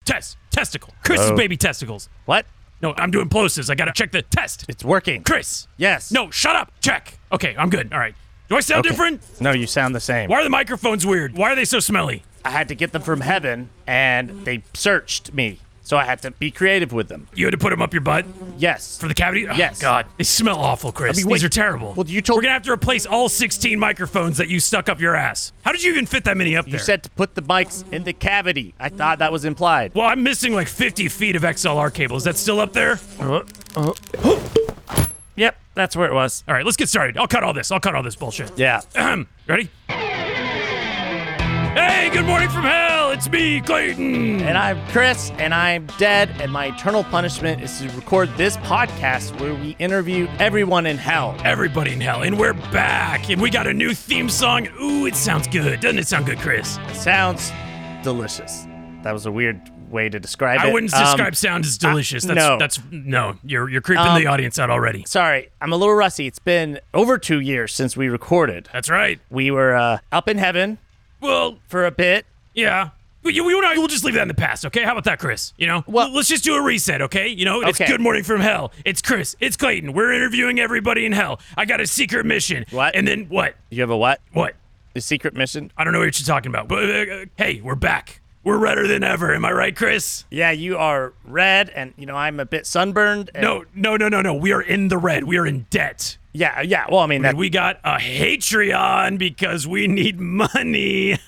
Testicle. Chris's baby testicles. What? No, I'm doing plosives. I gotta check the test. It's working. Chris. Yes. No, shut up. Check. Okay, I'm good. All right. Do I sound different? No, you sound the same. Why are the microphones weird? Why are they so smelly? I had to get them from heaven, and they searched me, so I had to be creative with them. You had to put them up your butt Yes. for the cavity? Oh, Yes. God. They smell awful, Chris. I mean, These wait. are terrible. Well, you told- We're gonna have to replace all 16 microphones that you stuck up your ass. How did you even fit that many up You there? said to put the mics in the cavity. I thought that was implied. Well, I'm missing like 50 feet of XLR cable. Is that still up there? Yep, that's where it was. All right, let's get started. I'll cut all this bullshit. Yeah. Ready? Hey, good morning from hell. It's me, Clayton. And I'm Chris, and I'm dead, and my eternal punishment is to record this podcast where we interview everyone in hell. Everybody in hell, and we're back, and we got a new theme song. Ooh, it sounds good. Doesn't it sound good, Chris? It sounds delicious. That was a weird way to describe it. I wouldn't describe sound as delicious. No, you're creeping the audience out already. Sorry, I'm a little rusty. It's been over 2 years since we recorded. That's right. We were up in heaven Well, for a bit. yeah. We'll just leave that in the past, okay? How about that, Chris? You know? Well- let's just do a reset, okay? You know, it's Okay. Good Morning from Hell. It's Chris. It's Clayton. We're interviewing everybody in hell. I got a secret mission. What? And then what? You have a what? What? A secret mission? I don't know what you're talking about. But hey, we're back. We're redder than ever. Am I right, Chris? Yeah, you are red, and I'm a bit sunburned. And No. We are in the red. We are in debt. Yeah. Well, I mean, that. We got a Patreon because we need money.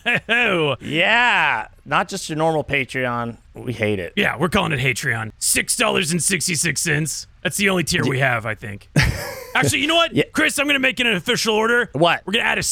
Yeah, not just your normal Patreon. We hate it. Yeah, we're calling it Patreon. $6.66. That's the only tier we have, I think. Actually, you know what? Yeah. Chris, I'm going to make it an official order. What? We're going to add a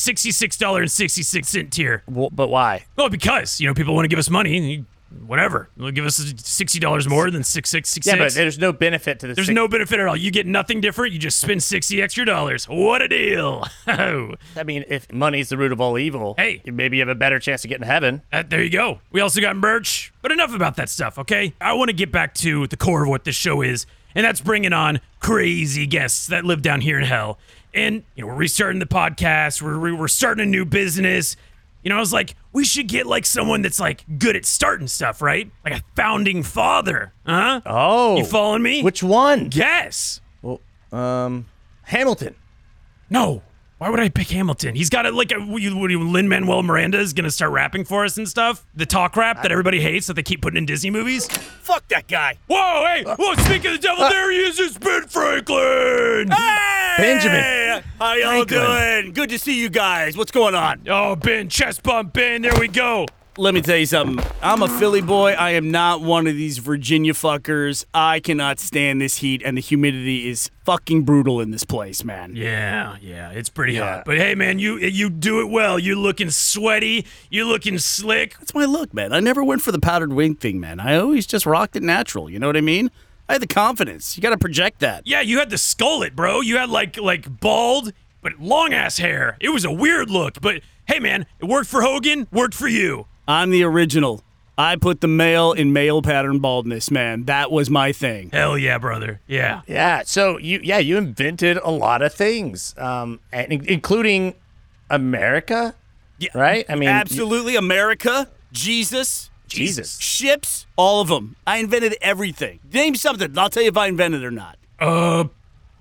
$66.66 tier. But why? Well, because, people want to give us money. Whatever. They'll give us $60 more than $6.66. Yeah, but there's no benefit to this. There's no benefit at all. You get nothing different. You just spend 60 extra dollars. What a deal. I mean, if money's the root of all evil, Hey. maybe you have a better chance of getting to heaven. There you go. We also got merch. But enough about that stuff, okay? I want to get back to the core of what this show is, and that's bringing on crazy guests that live down here in hell. And, we're restarting the podcast. We're starting a new business. I was like, we should get, someone that's, good at starting stuff, right? Like a founding father. Huh? Oh. You following me? Which one? Guess. Well, Hamilton. No. Why would I pick Hamilton? He's got Lin-Manuel Miranda is going to start rapping for us and stuff. The talk rap that everybody hates that they keep putting in Disney movies. Fuck that guy. Whoa, hey! Whoa, speaking of the devil, there he is. It's Ben Franklin! Hey! Benjamin. How y'all Franklin. doing? Good to see you guys. What's going on? Oh, Ben, chest bump, Ben. There we go. Let me tell you something. I'm a Philly boy. I am not one of these Virginia fuckers. I cannot stand this heat, and the humidity is fucking brutal in this place, man. Yeah, it's pretty hot. But hey, man, you do it well. You looking sweaty. You looking slick. That's my look, man. I never went for the powdered wing thing, man. I always just rocked it natural. You know what I mean? I had the confidence. You got to project that. Yeah, you had the skullet, bro. You had like bald but long ass hair. It was a weird look, but hey, man, it worked for Hogan. Worked for you. I'm the original. I put the male in male pattern baldness, man. That was my thing. Hell yeah, brother. Yeah. Yeah. So you invented a lot of things, and including America. Yeah. Right. I mean, Absolutely. America, Jesus, Jesus. ships, all of them. I invented everything. Name something. I'll tell you if I invented it or not. Oh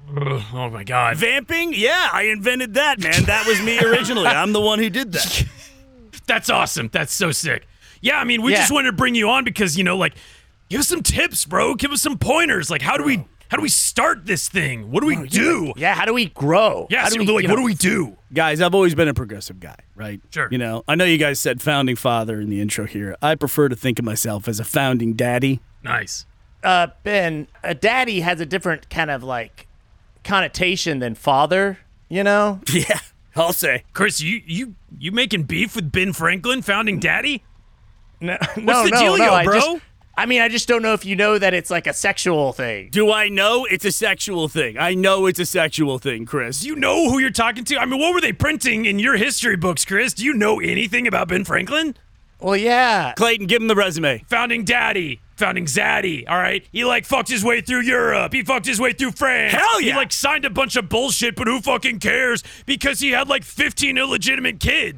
my God. Vamping? Yeah, I invented that, man. That was me originally. I'm the one who did that. That's awesome. That's so sick. Yeah, I mean, we just wanted to bring you on because, give us some tips, bro. Give us some pointers. Like, how do we start this thing? What do we do? Yeah. How do we grow? Yeah, How so do we, what do we do? Guys, I've always been a progressive guy, right? Sure. I know you guys said founding father in the intro here. I prefer to think of myself as a founding daddy. Nice. Ben, a daddy has a different kind of connotation than father. Yeah, I'll say. Chris, you making beef with Ben Franklin, founding daddy? No, What's no, the dealio, bro? I just don't know if you know that it's like a sexual thing. Do I know it's a sexual thing? I know it's a sexual thing, Chris. Do you know who you're talking to? I mean, what were they printing in your history books, Chris? Do you know anything about Ben Franklin? Well, yeah. Clayton, give him the resume. Founding daddy. Founding zaddy, all right? He, fucked his way through Europe. He fucked his way through France. Hell yeah! He, signed a bunch of bullshit, but who fucking cares? Because he had, 15 illegitimate kids.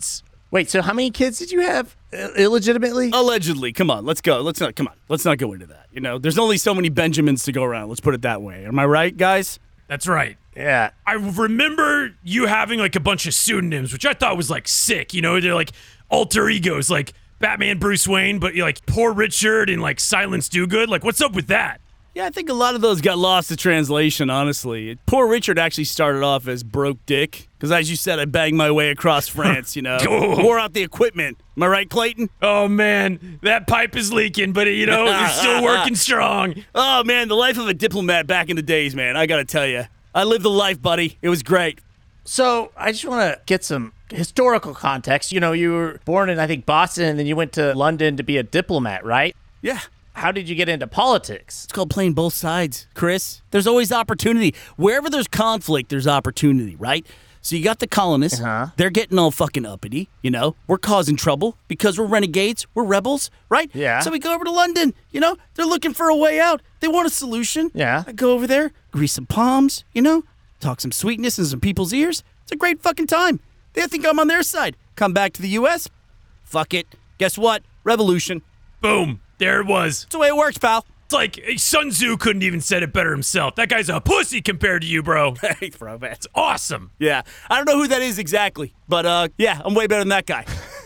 Wait, so how many kids did you have illegitimately? Allegedly. Come on, let's go. Let's not go into that. There's only so many Benjamins to go around. Let's put it that way. Am I right, guys? That's right. Yeah. I remember you having like a bunch of pseudonyms, which I thought was like sick. They're like alter egos, like Batman, Bruce Wayne, but you're like Poor Richard and like Silence Dogood. Like, what's up with that? Yeah, I think a lot of those got lost to translation, honestly. Poor Richard actually started off as Broke Dick, because as you said, I banged my way across France, Wore out the equipment. Am I right, Clayton? Oh, man, that pipe is leaking, but, it's still working strong. Oh, man, the life of a diplomat back in the days, man, I gotta tell you. I lived the life, buddy. It was great. So I just want to get some historical context. You were born in, I think, Boston, and then you went to London to be a diplomat, right? Yeah. How did you get into politics? It's called playing both sides, Chris. There's always opportunity. Wherever there's conflict, there's opportunity, right? So you got the colonists. They're getting all fucking uppity, We're causing trouble because we're renegades. We're rebels, right? Yeah. So we go over to London, They're looking for a way out. They want a solution. Yeah. I go over there, grease some palms, talk some sweetness in some people's ears. It's a great fucking time. They think I'm on their side. Come back to the U.S. Fuck it. Guess what? Revolution. Boom. There it was. That's the way it works, pal. It's like Sun Tzu couldn't even said it better himself. That guy's a pussy compared to you, bro. Thanks, bro, man. It's awesome. Yeah. I don't know who that is exactly, but yeah, I'm way better than that guy.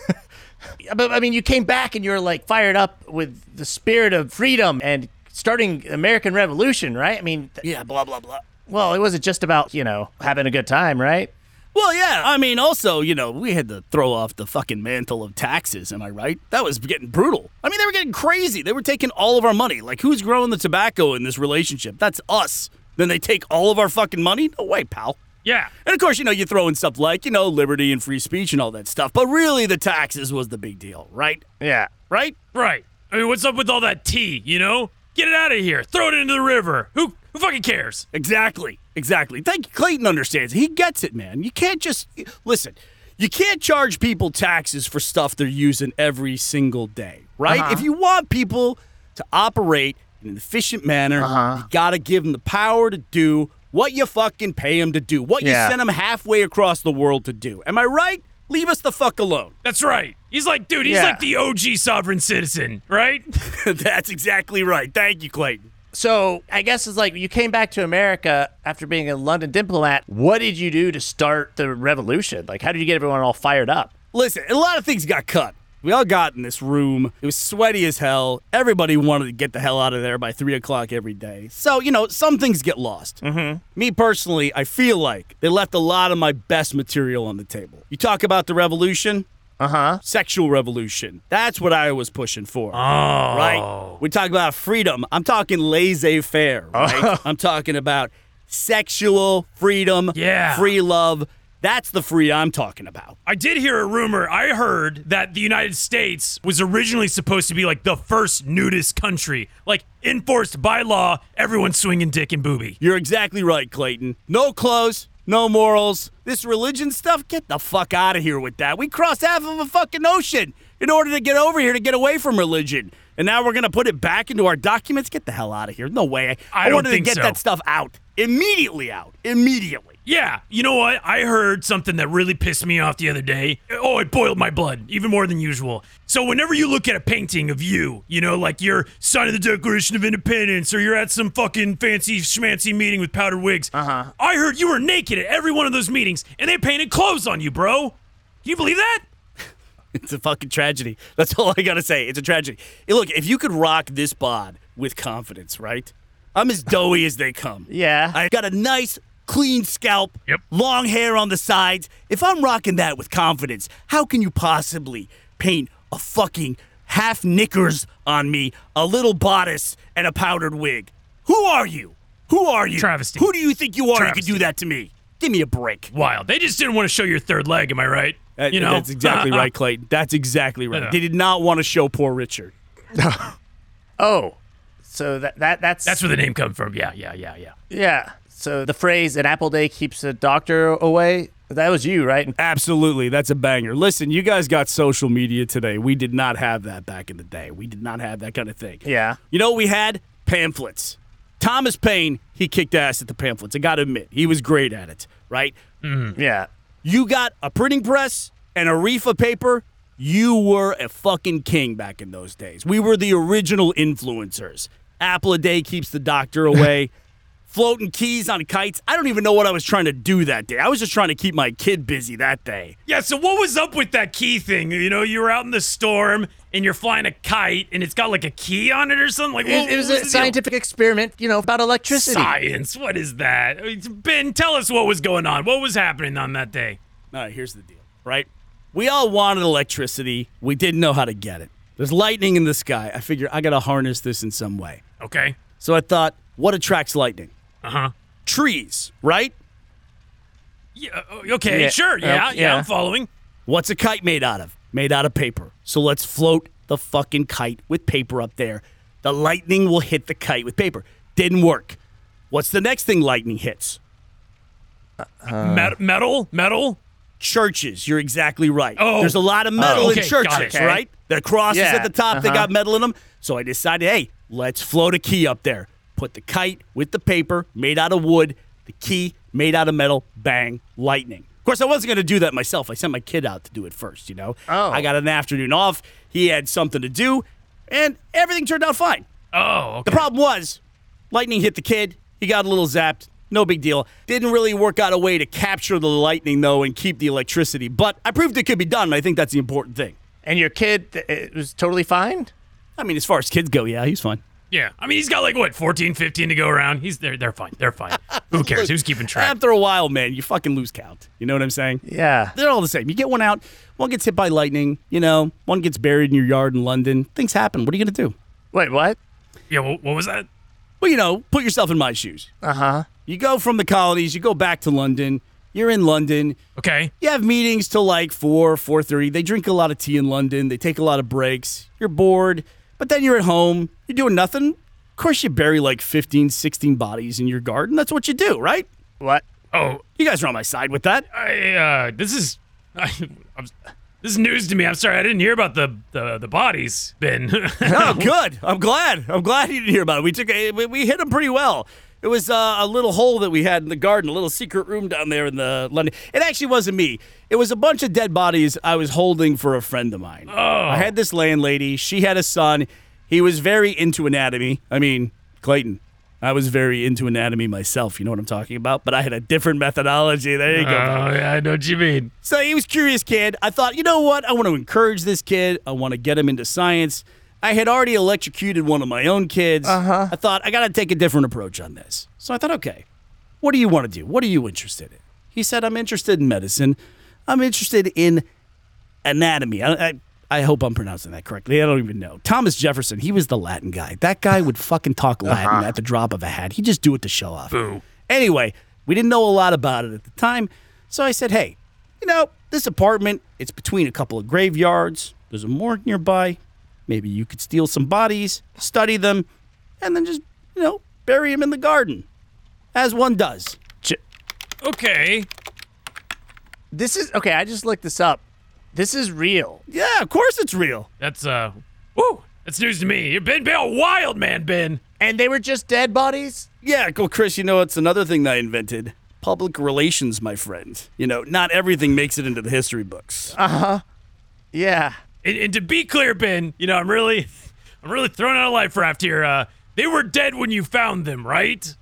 But I mean, you came back and you were like fired up with the spirit of freedom and starting American Revolution, right? I mean, Yeah, blah, blah, blah. well, it wasn't just about, having a good time, right? Well, yeah, I mean, also, we had to throw off the fucking mantle of taxes, am I right? That was getting brutal. I mean, they were getting crazy. They were taking all of our money. Like, who's growing the tobacco in this relationship? That's us. Then they take all of our fucking money? No way, pal. Yeah. And of course, you throw in stuff like, liberty and free speech and all that stuff. But really, the taxes was the big deal, right? Yeah. Right? Right. I mean, what's up with all that tea, Get it out of here. Throw it into the river. Who fucking cares? Exactly. Thank you. Clayton understands. He gets it, man. You can't just listen. You can't charge people taxes for stuff they're using every single day, right? If you want people to operate in an efficient manner, you got to give them the power to do what you fucking pay them to do, what you send them halfway across the world to do. Am I right? Leave us the fuck alone. That's right. He's like, dude, he's like the OG sovereign citizen, right? That's exactly right. Thank you, Clayton. So I guess it's like you came back to America after being a London diplomat. What did you do to start the revolution? Like, how did you get everyone all fired up? Listen, a lot of things got cut. We all got in this room. It was sweaty as hell. Everybody wanted to get the hell out of there by 3 o'clock every day. So, some things get lost. Me personally, I feel like they left a lot of my best material on the table. You talk about the revolution. Sexual revolution. That's what I was pushing for. Oh. Right? We talk about freedom. I'm talking laissez-faire, right? I'm talking about sexual freedom, free love. That's the free I'm talking about. I did hear a rumor. I heard that the United States was originally supposed to be like the first nudist country. Like, enforced by law, everyone's swinging dick and booby. You're exactly right, Clayton. No clothes, no morals. This religion stuff, get the fuck out of here with that. We crossed half of a fucking ocean in order to get over here to get away from religion. And now we're going to put it back into our documents? Get the hell out of here. No way. I wanted to think get so. that stuff out. Immediately out. Immediately. Yeah, you know what? I heard something that really pissed me off the other day. Oh, it boiled my blood, even more than usual. So whenever you look at a painting of you, like you're signing the Declaration of Independence or you're at some fucking fancy schmancy meeting with powdered wigs, I heard you were naked at every one of those meetings and they painted clothes on you, bro. Can you believe that? It's a fucking tragedy. That's all I got to say. It's a tragedy. Hey, look, if you could rock this bod with confidence, right? I'm as doughy as they come. Yeah. I got a nice, clean scalp, Yep. long hair on the sides. If I'm rocking that with confidence, how can you possibly paint a fucking half knickers on me, a little bodice, and a powdered wig? Who are you? Who are you? Travesty. Who do you think you are? You Travesty. could do that to me. Give me a break. Wild. They just didn't want to show your third leg, am I right? That's exactly right, Clayton. That's exactly right. Yeah. They did not want to show poor Richard. Oh, so that's That's where the name comes from. Yeah. yeah. So the phrase "an apple day keeps a doctor away." That was you, right? Absolutely. That's a banger. Listen, you guys got social media today. We did not have that back in the day. We did not have that kind of thing. Yeah. You know what we had? Pamphlets. Thomas Paine, he kicked ass at the pamphlets. I got to admit, he was great at it, right? Yeah. You got a printing press, and a reef of paper, you were a fucking king back in those days. We were the original influencers. Apple a day keeps the doctor away. Floating keys on kites. I don't even know what I was trying to do that day. I was just trying to keep my kid busy that day. Yeah, so what was up with that key thing? You know, you were out in the storm and you're flying a kite and it's got like a key on it or something? Like, It was a scientific experiment, about electricity. Science, what is that? Ben, tell us what was going on. What was happening on that day? All right, here's the deal, right? We all wanted electricity. We didn't know how to get it. There's lightning in the sky. I figure I got to harness this in some way. Okay. So I thought, what attracts lightning? Uh-huh. Trees, right? Yeah, okay, Yeah. sure. Yeah, Yeah. I'm following. What's a kite made out of? Made out of paper. So let's float the fucking kite with paper up there. The lightning will hit the kite with paper. Didn't work. What's the next thing lightning hits? Metal? Churches. You're exactly right. Oh. There's a lot of metal okay, in got churches, it. right? The crosses Yeah, at the top, they got metal in them. So I decided, hey, let's float a key up there. Put the kite with the paper made out of wood, the key made out of metal, bang, lightning. Of course, I wasn't going to do that myself. I sent my kid out to do it first, Oh. I got an afternoon off. He had something to do, and everything turned out fine. Oh, okay. The problem was, lightning hit the kid. He got a little zapped. No big deal. Didn't really work out a way to capture the lightning, though, and keep the electricity. But I proved it could be done, and I think that's the important thing. And your kid it was totally fine? I mean, as far as kids go, yeah, he's fine. Yeah. I mean, he's got like, 14, 15 to go around. They're fine. They're fine. Who cares? Who's keeping track? After a while, man, you fucking lose count. You know what I'm saying? Yeah. They're all the same. You get one out, one gets hit by lightning, one gets buried in your yard in London. Things happen. What are you going to do? Wait, what? Yeah, what was that? Well, put yourself in my shoes. Uh-huh. You go from the colonies, you go back to London. You're in London. Okay. You have meetings till like 4:30. They drink a lot of tea in London. They take a lot of breaks. You're bored, but then you're at home. You're doing nothing. Of course, you bury like 15, 16 bodies in your garden. That's what you do, right? What? Oh, You guys are on my side with that. this is news to me. I'm sorry, I didn't hear about the bodies, Ben. Oh, good. I'm glad. You didn't hear about it. We hit them pretty well. It was a little hole that we had in the garden, a little secret room down there in the London. It actually wasn't me. It was a bunch of dead bodies I was holding for a friend of mine. Oh. I had this landlady. She had a son. He was very into anatomy. I mean, Clayton, I was very into anatomy myself. You know what I'm talking about? But I had a different methodology. There you go. Oh, yeah, I know what you mean. So he was a curious kid. I thought, you know what? I want to encourage this kid. I want to get him into science. I had already electrocuted one of my own kids. I thought, I got to take a different approach on this. So I thought, okay, what do you want to do? What are you interested in? He said, I'm interested in medicine. I'm interested in anatomy. I hope I'm pronouncing that correctly. I don't even know. Thomas Jefferson, he was the Latin guy. That guy would fucking talk Latin at the drop of a hat. He'd just do it to show off. Boo. Anyway, we didn't know a lot about it at the time. So I said, hey, this apartment, it's between a couple of graveyards. There's a morgue nearby. Maybe you could steal some bodies, study them, and then just, bury them in the garden, as one does. Okay. This is okay. I just looked this up. This is real. Yeah, of course it's real. That's that's news to me. You've been a wild man, Ben. And they were just dead bodies? Yeah, well, Chris, it's another thing that I invented. Public relations, my friend. Not everything makes it into the history books. Yeah. And to be clear, Ben, I'm really throwing out a life raft here. They were dead when you found them, right?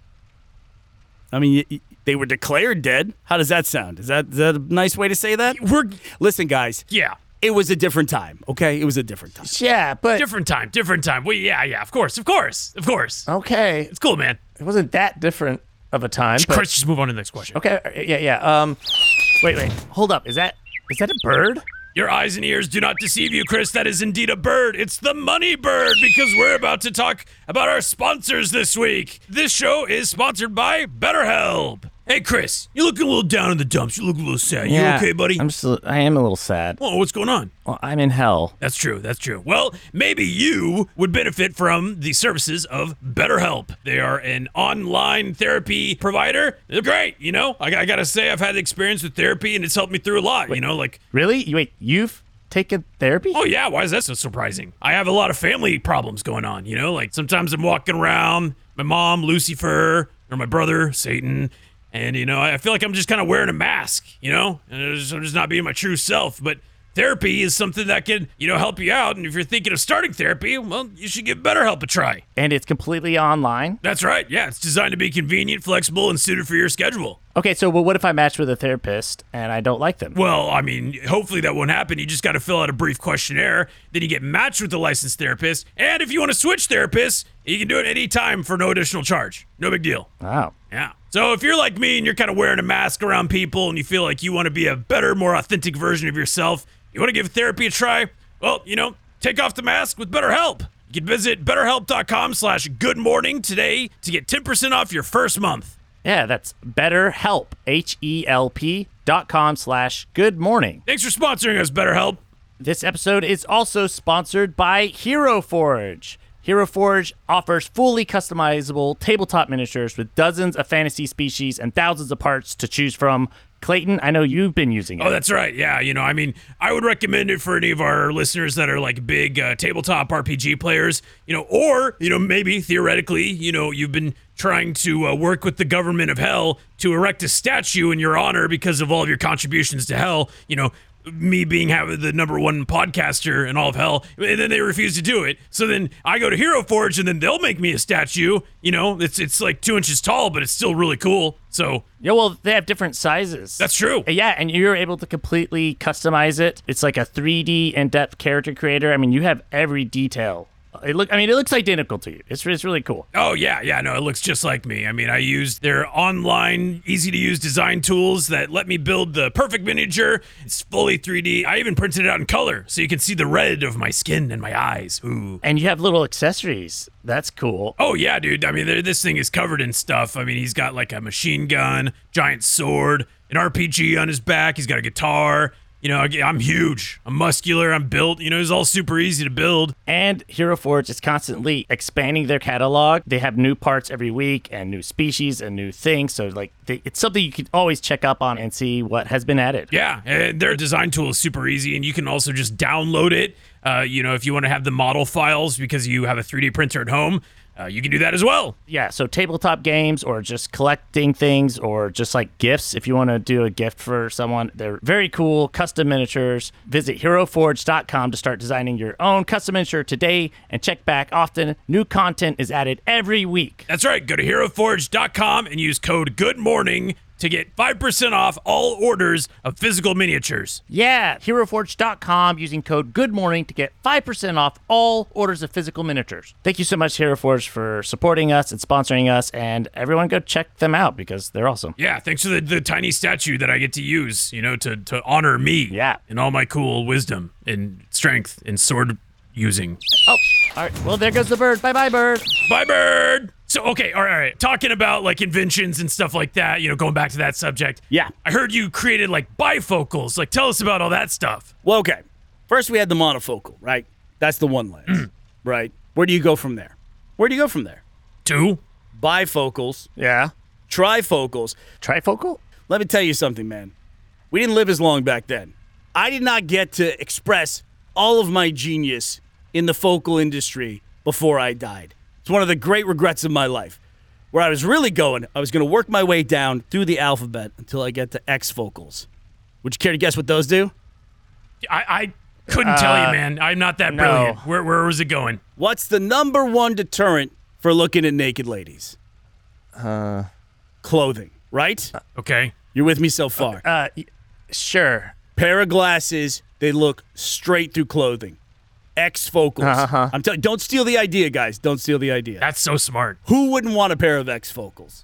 I mean, they were declared dead. How does that sound? Is that a nice way to say that? Listen, guys. Yeah. It was a different time, okay? It was a different time. Yeah, but Different time. Well, yeah, of course. okay. It's cool, man. It wasn't that different of a time. But, Chris, just move on to the next question. okay, yeah. Wait. Hold up. Is that a bird? Your eyes and ears do not deceive you, Chris. That is indeed a bird. It's the money bird, because we're about to talk about our sponsors this week. This show is sponsored by BetterHelp. Hey, Chris, you looking a little down in the dumps. You look a little sad. You okay, buddy? I am a little sad. Oh, what's going on? Well, I'm in hell. That's true. Well, maybe you would benefit from the services of BetterHelp. They are an online therapy provider. They're great, I gotta say, I've had experience with therapy, and it's helped me through a lot, Really? Wait, you've taken therapy? Oh, yeah, why is that so surprising? I have a lot of family problems going on, like sometimes I'm walking around, my mom, Lucifer, or my brother, Satan, And, I feel like I'm just kind of wearing a mask, and I'm just not being my true self. But therapy is something that can, help you out. And if you're thinking of starting therapy, well, you should give BetterHelp a try. And it's completely online? That's right. Yeah, it's designed to be convenient, flexible, and suited for your schedule. Okay, so what if I match with a therapist and I don't like them? Well, hopefully that won't happen. You just got to fill out a brief questionnaire. Then you get matched with a licensed therapist. And if you want to switch therapists, you can do it anytime for no additional charge. No big deal. Wow. Yeah. So if you're like me and you're kind of wearing a mask around people and you feel like you want to be a better, more authentic version of yourself, you want to give therapy a try, well, take off the mask with BetterHelp. You can visit betterhelp.com/goodmorning today to get 10% off your first month. Yeah, that's BetterHelp, HELP.com/goodmorning. Thanks for sponsoring us, BetterHelp. This episode is also sponsored by Hero Forge. Hero Forge offers fully customizable tabletop miniatures with dozens of fantasy species and thousands of parts to choose from. Clayton, I know you've been using it. Oh, that's right. Yeah, I would recommend it for any of our listeners that are like big tabletop RPG players, or, maybe theoretically, you've been trying to work with the government of hell to erect a statue in your honor because of all of your contributions to hell, me being the number one podcaster in all of hell, and then they refuse to do it. So then I go to Hero Forge, and then they'll make me a statue. It's like 2 inches tall, but it's still really cool. So yeah, well, they have different sizes. That's true. Yeah, and you're able to completely customize it. It's like a 3D in-depth character creator. You have every detail. It looks identical to you. It's really cool. Oh, yeah, no, it looks just like me. I used their online, easy-to-use design tools that let me build the perfect miniature. It's fully 3D. I even printed it out in color, so you can see the red of my skin and my eyes. Ooh. And you have little accessories. That's cool. Oh, yeah, dude. This thing is covered in stuff. He's got like a machine gun, giant sword, an RPG on his back. He's got a guitar. I'm huge. I'm muscular. I'm built. It's all super easy to build. And Hero Forge is constantly expanding their catalog. They have new parts every week and new species and new things. So, it's something you can always check up on and see what has been added. Yeah, and their design tool is super easy, and you can also just download it. If you want to have the model files because you have a 3D printer at home, you can do that as well. Yeah, so tabletop games or just collecting things or just like gifts. If you want to do a gift for someone, they're very cool, custom miniatures. Visit HeroForge.com to start designing your own custom miniature today and check back often. New content is added every week. That's right. Go to HeroForge.com and use code GOODMORNING to get 5% off all orders of physical miniatures. Yeah, HeroForge.com using code GOODMORNING to get 5% off all orders of physical miniatures. Thank you so much, Hero Forge, for supporting us and sponsoring us, and everyone go check them out because they're awesome. Yeah, thanks for the tiny statue that I get to use, to honor me. Yeah. And all my cool wisdom and strength and sword using. Oh, all right. Well, there goes the bird. Bye-bye, bird. Bye, bird. So, okay, all right. Talking about like inventions and stuff like that, going back to that subject. Yeah. I heard you created like bifocals. Like, tell us about all that stuff. Well, okay. First, we had the monofocal, right? That's the one lens, right? Where do you go from there? Two. Bifocals, Yeah. trifocals. Trifocal? Let me tell you something, man. We didn't live as long back then. I did not get to express all of my genius in the focal industry before I died. It's one of the great regrets of my life. Where I was really going, I was going to work my way down through the alphabet until I get to X focals. Would you care to guess what those do? I couldn't tell you, man. I'm not that brilliant. Where was it going? What's the number one deterrent for looking at naked ladies? Clothing, right? Okay. You're with me so far. Sure. Pair of glasses, they look straight through clothing. X focals. I'm telling you, don't steal the idea, guys. Don't steal the idea. That's so smart. Who wouldn't want a pair of X focals?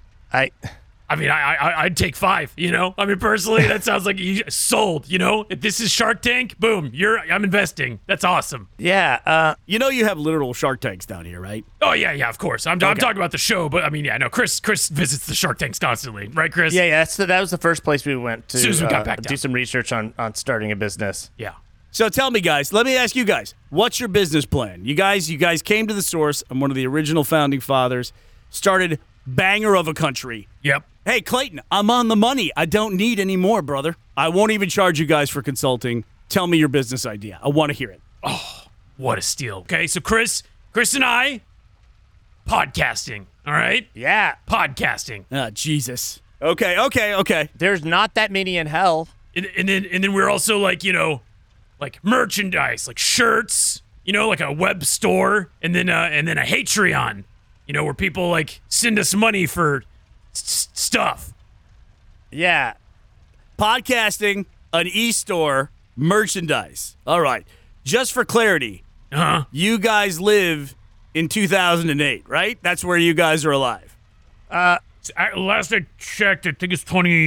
I'd take 5, personally, that sounds like you sold, If this is Shark Tank, boom, I'm investing. That's awesome. Yeah. You know you have literal Shark Tanks down here, right? Oh, yeah, of course. I'm talking about the show, but Chris visits the Shark Tanks constantly, right, Chris? Yeah. That was the first place we went to as soon as we got back down. Do some research on starting a business. Yeah. So tell me, guys, let me ask you guys, what's your business plan? You guys came to the source. I'm one of the original founding fathers. Started banger of a country. Yep. Hey, Clayton, I'm on the money. I don't need any more, brother. I won't even charge you guys for consulting. Tell me your business idea. I want to hear it. Oh, what a steal. Okay, so Chris and I, podcasting, all right? Yeah. Podcasting. Jesus. Okay. There's not that many in hell. And then we're also like, like merchandise, like shirts, like a web store, and then a Patreon, where people like send us money for stuff. Yeah. Podcasting, an e-store, merchandise. All right. Just for clarity, you guys live in 2008, right? That's where you guys are alive. Last I checked, I think it's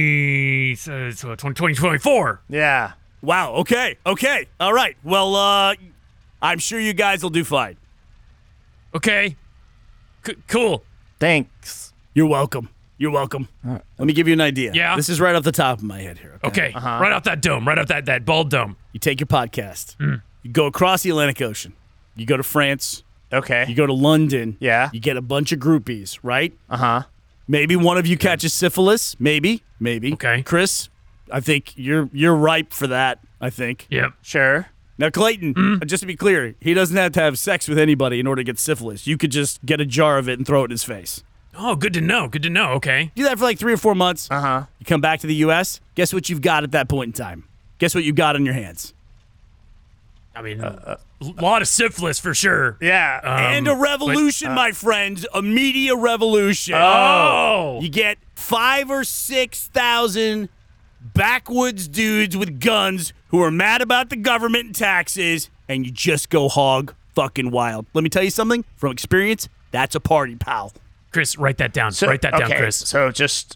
2024. Yeah. Wow. Okay. All right. Well, I'm sure you guys will do fine. Okay. Cool. Thanks. You're welcome. Let me give you an idea. Yeah? This is right off the top of my head here. Okay. Right off that dome. Right off that bald dome. You take your podcast. You go across the Atlantic Ocean. You go to France. Okay. You go to London. Yeah. You get a bunch of groupies, right? Uh-huh. Maybe one of you catches syphilis. Maybe. Okay. Chris, I think you're ripe for that, I think. Yep. Sure. Now, Clayton, just to be clear, he doesn't have to have sex with anybody in order to get syphilis. You could just get a jar of it and throw it in his face. Oh, good to know. Okay. Do that for like 3 or 4 months. Uh-huh. You come back to the U.S., guess what you've got at that point in time? Guess what you've got on your hands? I mean, a lot of syphilis for sure. Yeah. And a revolution, my friends. A media revolution. Oh. You get 5,000 or 6,000 backwoods dudes with guns who are mad about the government and taxes, and you just go hog fucking wild. Let me tell you something from experience. That's a party, pal. Chris, write that down. So, write that down, okay, Chris. So just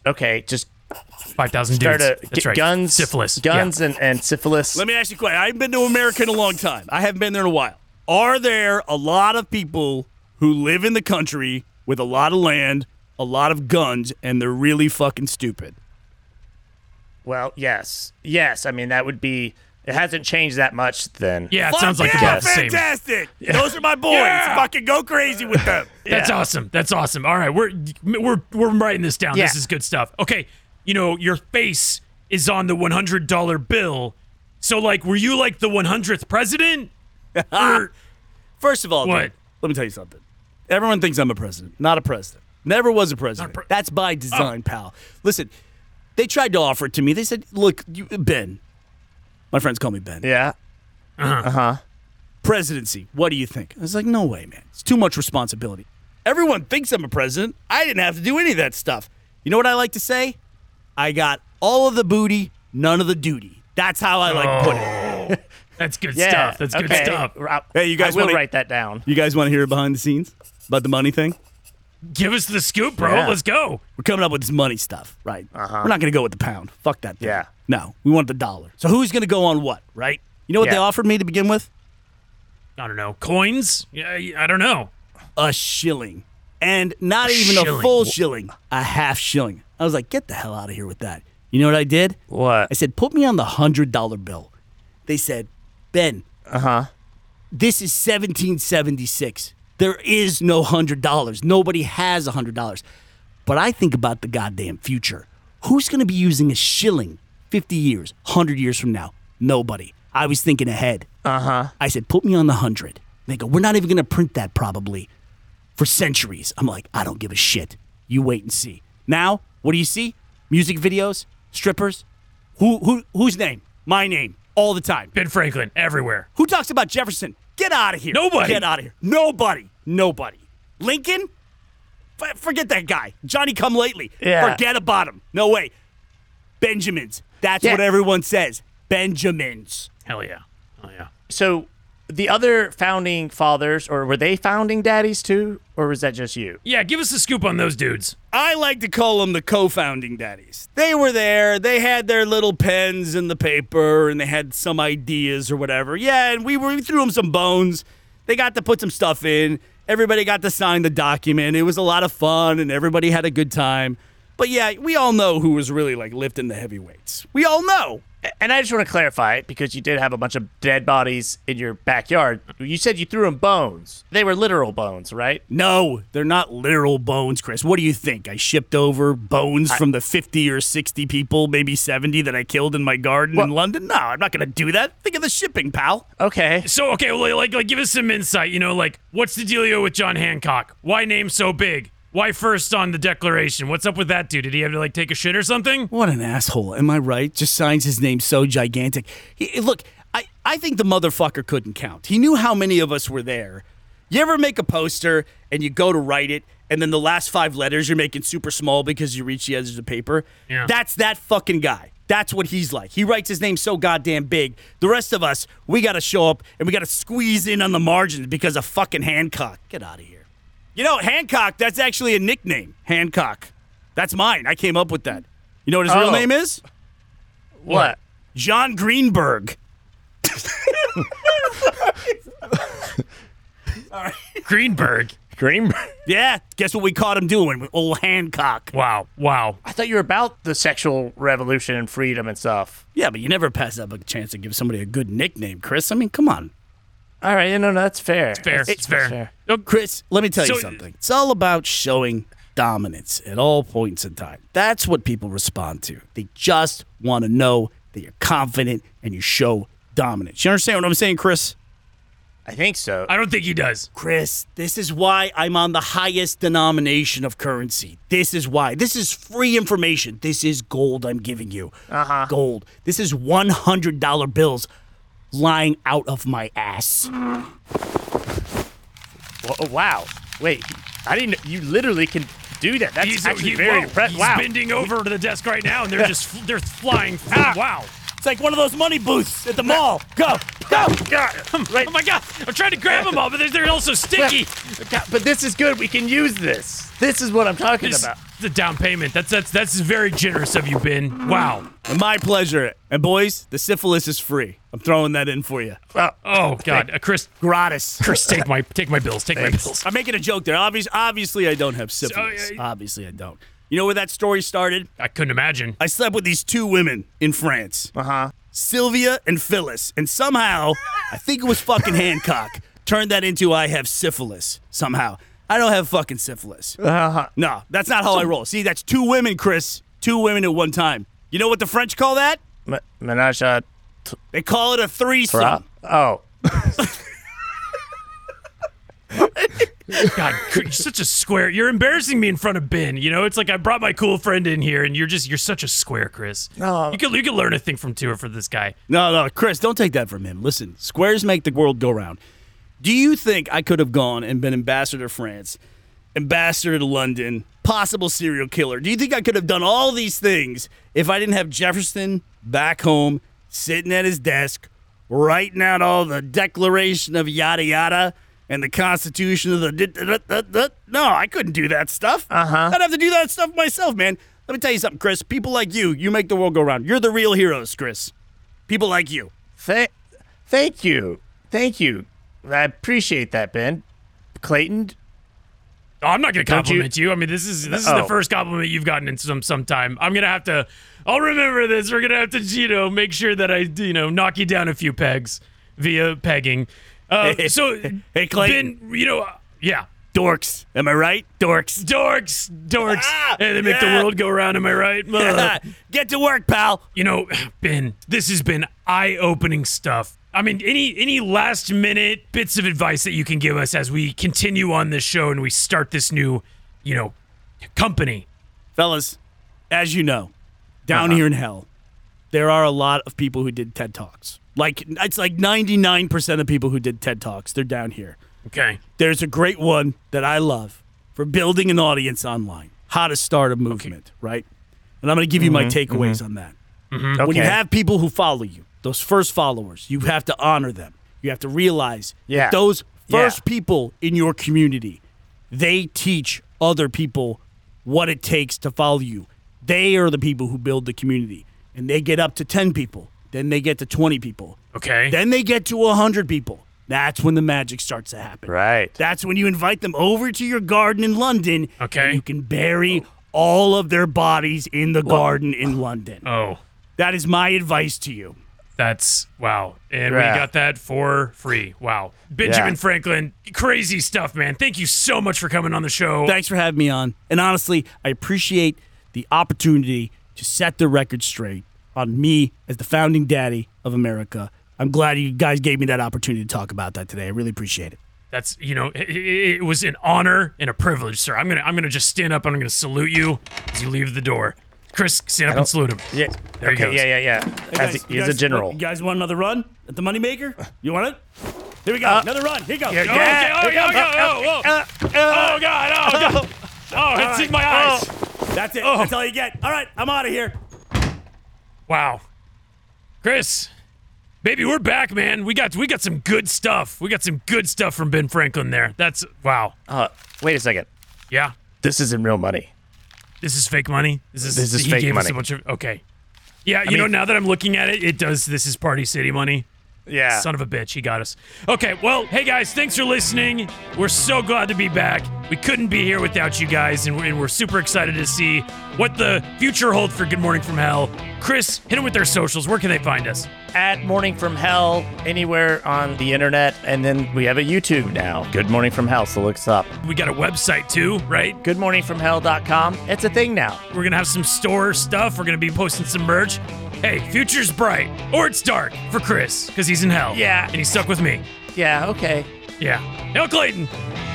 5,000 start dudes. a That's right. guns, Syphilis. guns, and syphilis. Let me ask you a question. I haven't been to America in a long time. I haven't been there in a while. Are there a lot of people who live in the country with a lot of land, a lot of guns, and they're really fucking stupid? Well, yes. I mean, that would be. It hasn't changed that much then. Yeah, it sounds like yeah, about the same. fantastic. Those are my boys. Yeah. Fucking go crazy with them. That's awesome. That's awesome. All right, we're writing this down. Yeah. This is good stuff. Okay, your face is on the $100 bill. So, like, were you like the 100th president? Or First of all, What? dude, let me tell you something. Everyone thinks I'm a president. Not a president. Never was a president. That's by design, pal. Listen, they tried to offer it to me. They said, look, Ben. My friends call me Ben. Yeah. Presidency, what do you think? I was like, no way, man. It's too much responsibility. Everyone thinks I'm a president. I didn't have to do any of that stuff. You know what I like to say? I got all of the booty, none of the duty. That's how I like to put it. that's good Yeah. stuff. That's good okay. stuff. Hey, you guys I will wanna- write that down. You guys want to hear behind the scenes about the money thing? Give us the scoop, bro. Yeah. Let's go. We're coming up with this money stuff, right? We're not going to go with the pound. Fuck that thing. Yeah. No, we want the dollar. So who's going to go on what, right? You know what they Yeah. offered me to begin with? I don't know. Coins? Yeah, I don't know. A shilling. And not even a shilling. full shilling, a half shilling. I was like, get the hell out of here with that. You know what I did? What? I said, put me on the $100 bill. They said, Ben, this is 1776. There is no $100. Nobody has $100. But I think about the goddamn future. Who's going to be using a shilling 50 years, 100 years from now? Nobody. I was thinking ahead. I said, put me on the 100. They go, we're not even going to print that probably for centuries. I'm like, I don't give a shit. You wait and see. Now, what do you see? Music videos, strippers. Whose name? My name. All the time. Ben Franklin, everywhere. Who talks about Jefferson? Get out of here. Nobody. Get out of here. Nobody. Lincoln? Forget that guy. Johnny come lately. Yeah. Forget about him. No way. Benjamins. That's Yeah. what everyone says. Benjamins. Hell yeah. Oh, yeah. So the other founding fathers, or were they founding daddies too, or was that just you? Yeah, give us the scoop on those dudes. I like to call them the co-founding daddies. They were there. They had their little pens in the paper, and they had some ideas or whatever. Yeah, and we threw them some bones. They got to put some stuff in. Everybody got to sign the document. It was a lot of fun, and everybody had a good time. But yeah, we all know who was really like lifting the heavy weights. We all know. And I just want to clarify, because you did have a bunch of dead bodies in your backyard. You said you threw them bones. They were literal bones, right? No, they're not literal bones, Chris. What do you think? I shipped over bones from the 50 or 60 people, maybe 70 that I killed in my garden in London? No, I'm not going to do that. Think of the shipping, pal. Okay. So, okay, well, like give us some insight. Like, what's the dealio with John Hancock? Why name so big? Why first on the Declaration? What's up with that dude? Did he have to like take a shit or something? What an asshole. Am I right? Just signs his name so gigantic. Look, I think the motherfucker couldn't count. He knew how many of us were there. You ever make a poster and you go to write it, and then the last 5 letters you're making super small because you reach the edge of the paper? Yeah. That's that fucking guy. That's what he's like. He writes his name so goddamn big. The rest of us, we got to show up and we got to squeeze in on the margins because of fucking Hancock. Get out of here. You know, Hancock, that's actually a nickname. Hancock. That's mine. I came up with that. You know what his real name is? What? John Greenberg. Greenberg. Greenberg. Yeah, guess what we caught him doing with old Hancock. Wow. I thought you were about the sexual revolution and freedom and stuff. Yeah, but you never pass up a chance to give somebody a good nickname, Chris. I mean, come on. All right, no, that's fair. It's fair. Oh, Chris, let me tell you So- something. It's all about showing dominance at all points in time. That's what people respond to. They just want to know that you're confident and you show dominance. You understand what I'm saying, Chris? I think so. I don't think he does. Chris, this is why I'm on the highest denomination of currency. This is why. This is free information. This is gold I'm giving you. Gold. This is $100 bills lying out of my ass. Oh, wow. Wait, I didn't. You literally can do that. That's actually very impressive. He's Wow. bending over to the desk right now, and they're just they're flying. Wow. It's like one of those money booths at the mall. Go, go. Right. Oh my God! I'm trying to grab them all, but they're also sticky. But this is good. We can use this. This is what I'm talking This- about. The down payment. That's very generous of you, Ben. Wow. My pleasure. And boys, the syphilis is free. I'm throwing that in for you. Oh God, Chris, Gratis. take my bills. Take my bills. I'm making a joke there. Obviously, I don't have syphilis. Obviously, I don't. You know where that story started? I couldn't imagine. I slept with these 2 women in France. Sylvia and Phyllis. And somehow, I think it was fucking Hancock, turned that into I have syphilis. Somehow. I don't have fucking syphilis. No, that's not how I roll. See, that's 2 women, Chris. 2 women at one time. You know what the French call that? Menage a They call it a threesome. trois. Oh. God, you're such a square. You're embarrassing me in front of Ben. You know, it's like I brought my cool friend in here, and you're such a square, Chris. No. You can learn a thing from tour for this guy. No, Chris, don't take that from him. Listen, squares make the world go round. Do you think I could have gone and been ambassador to France, ambassador to London, possible serial killer? Do you think I could have done all these things if I didn't have Jefferson back home, sitting at his desk, writing out all the Declaration of yada yada and the Constitution of the... No, I couldn't do that stuff. I'd have to do that stuff myself, man. Let me tell you something, Chris. People like you make the world go round. You're the real heroes, Chris. People like you. Thank you. I appreciate that, Ben. Clayton. Oh, I'm not going to Don't you- compliment you. I mean, this is the first compliment you've gotten in some time. I'm going to have to. I'll remember this. We're going to have to, make sure that I, knock you down a few pegs via pegging. So, Hey, Clayton. Ben, yeah. Dorks. Am I right? Dorks. Dorks. And they make the world go round, am I right? Get to work, pal. Ben, this has been eye-opening stuff. I mean, any last-minute bits of advice that you can give us as we continue on this show and we start this new, company? Fellas, as you know, down here in hell, there are a lot of people who did TED Talks. It's like 99% of people who did TED Talks, they're down here. Okay. There's a great one that I love for building an audience online. How to start a movement, right? And I'm going to give you my takeaways on that. Okay. When you have people who follow you, those first followers, you have to honor them. You have to realize that those first people in your community, they teach other people what it takes to follow you. They are the people who build the community. And they get up to 10 people. Then they get to 20 people. Okay. Then they get to 100 people. That's when the magic starts to happen. Right. That's when you invite them over to your garden in London. Okay. And you can bury all of their bodies in the garden in London. Oh, That is my advice to you. that's wow. And we Yeah. got that for free. Wow. Benjamin Yeah. Franklin, crazy stuff, man. Thank you so much for coming on the show. Thanks for having me on. And honestly, I appreciate the opportunity to set the record straight on me as the founding daddy of America. I'm glad you guys gave me that opportunity to talk about that today. I really appreciate it. That's, it was an honor and a privilege, sir. I'm gonna just stand up and I'm gonna salute you as you leave the door. Chris, stand up and salute him. Yeah. There he goes. Yeah. He's a general. You guys want another run at the Moneymaker? You want it? Here we go. Another run. Here you go. Oh, God. Oh, God. Oh, it's in my eyes. That's it. That's all you get. All right, I'm out of here. Wow. Chris, baby, we're back, man. We got some good stuff. We got some good stuff from Ben Franklin there. That's, wow. Wait a second. Yeah. This isn't real money. This is fake money? This is he fake gave money. us a bunch of, okay. Yeah, now that I'm looking at it, this is Party City money. Yeah. Son of a bitch, he got us. Okay, well, hey guys, thanks for listening. We're so glad to be back. We couldn't be here without you guys, and we're super excited to see what the future holds for Good Morning from Hell. Chris, hit them with their socials. Where can they find us? At Morning from Hell, anywhere on the internet. And then we have a YouTube now. Good Morning from Hell, so look us up. We got a website too, right? GoodMorningFromHell.com. It's a thing now. We're gonna have some store stuff. We're gonna be posting some merch. Hey, future's bright, or it's dark for Chris, because he's in hell. Yeah. And he's stuck with me. Yeah, okay. Yeah. Hell Clayton.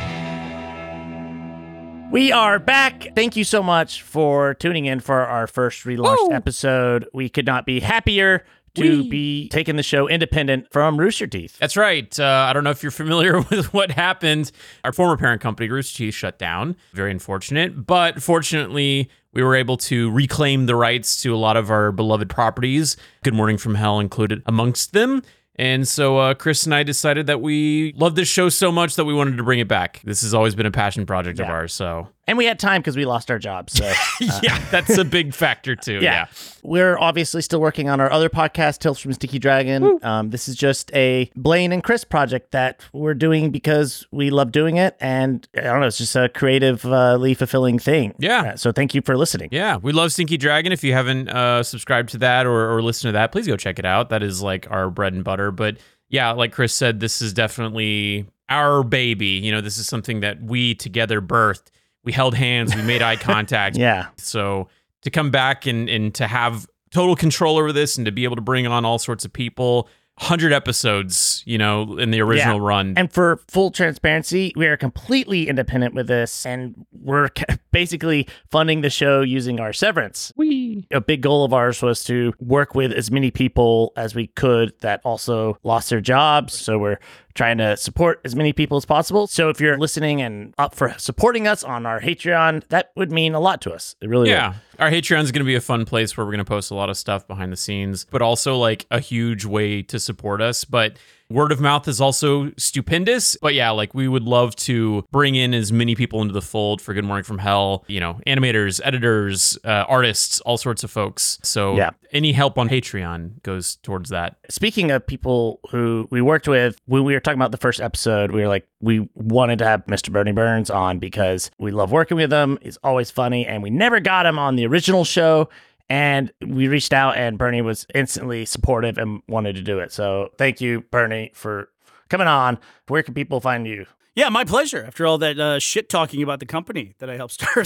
We are back. Thank you so much for tuning in for our first relaunched episode. We could not be happier to be taking the show independent from Rooster Teeth. That's right. I don't know if you're familiar with what happened. Our former parent company, Rooster Teeth, shut down. Very unfortunate. But fortunately, we were able to reclaim the rights to a lot of our beloved properties, Good Morning from Hell included amongst them. And so Chris and I decided that we love this show so much that we wanted to bring it back. This has always been a passion project of ours, so... And we had time because we lost our jobs. So, yeah, that's a big factor too. Yeah. We're obviously still working on our other podcast, Tales from Sticky Dragon. This is just a Blaine and Chris project that we're doing because we love doing it. And I don't know, it's just a creatively fulfilling thing. Yeah. So thank you for listening. Yeah, we love Stinky Dragon. If you haven't subscribed to that or listened to that, please go check it out. That is like our bread and butter. But yeah, like Chris said, this is definitely our baby. This is something that we together birthed. We held hands, we made eye contact. Yeah. So to come back and to have total control over this and to be able to bring on all sorts of people, 100 episodes, in the original run. And for full transparency, we are completely independent with this, and we're basically funding the show using our severance. A big goal of ours was to work with as many people as we could that also lost their jobs. So we're trying to support as many people as possible. So if you're listening and up for supporting us on our Patreon, that would mean a lot to us. It really would. Our Patreon is going to be a fun place where we're going to post a lot of stuff behind the scenes, but also like a huge way to support us. But word of mouth is also stupendous. But yeah, like we would love to bring in as many people into the fold for Good Morning from Hell, animators, editors, artists, all sorts of folks. So any help on Patreon goes towards that. Speaking of people who we worked with, when we were talking about the first episode, we were like, we wanted to have Mr. Bernie Burns on because we love working with him. He's always funny, and we never got him on the original show. And we reached out, and Bernie was instantly supportive and wanted to do it. So thank you, Bernie, for coming on. Where can people find you? Yeah, my pleasure. After all that shit talking about the company that I helped start.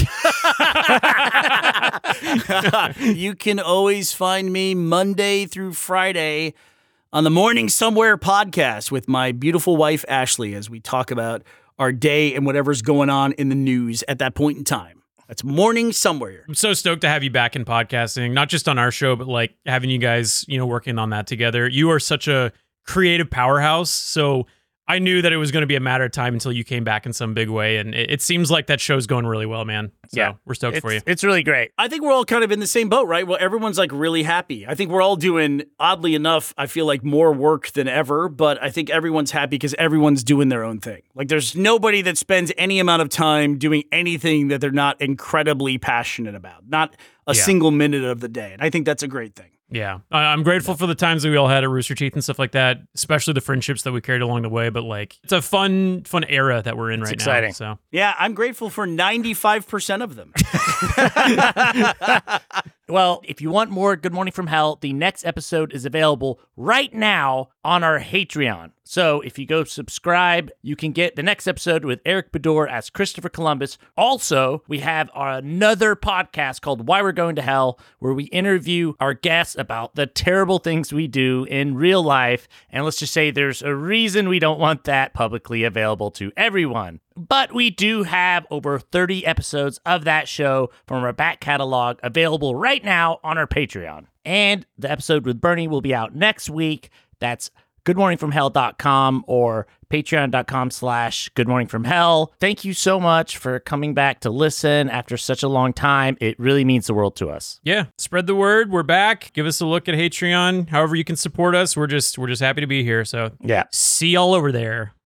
You can always find me Monday through Friday on the Morning Somewhere podcast with my beautiful wife, Ashley, as we talk about our day and whatever's going on in the news at that point in time. That's Morning Somewhere. I'm so stoked to have you back in podcasting, not just on our show, but like having you guys, working on that together. You are such a creative powerhouse. So I knew that it was going to be a matter of time until you came back in some big way. And it seems like that show's going really well, man. So we're stoked for you. It's really great. I think we're all kind of in the same boat, right? Well, everyone's like really happy. I think we're all doing, oddly enough, I feel like more work than ever, but I think everyone's happy because everyone's doing their own thing. Like there's nobody that spends any amount of time doing anything that they're not incredibly passionate about, not a single minute of the day. And I think that's a great thing. Yeah. I'm grateful for the times that we all had at Rooster Teeth and stuff like that, especially the friendships that we carried along the way. But like, it's a fun era that we're in right exciting. now. So yeah, I'm grateful for 95% of them. Well, if you want more Good Morning from Hell, the next episode is available right now on our Patreon. So if you go subscribe, you can get the next episode with Eric Bador as Christopher Columbus. Also, we have another podcast called Why We're Going to Hell, where we interview our guests about the terrible things we do in real life. And let's just say there's a reason we don't want that publicly available to everyone. But we do have over 30 episodes of that show from our back catalog available right now on our Patreon. And the episode with Bernie will be out next week. That's goodmorningfromhell.com or patreon.com/goodmorningfromhell. Thank you so much for coming back to listen after such a long time. It really means the world to us. Yeah, spread the word. We're back. Give us a look at Patreon. However you can support us. We're just happy to be here. So Yeah. See y'all over there.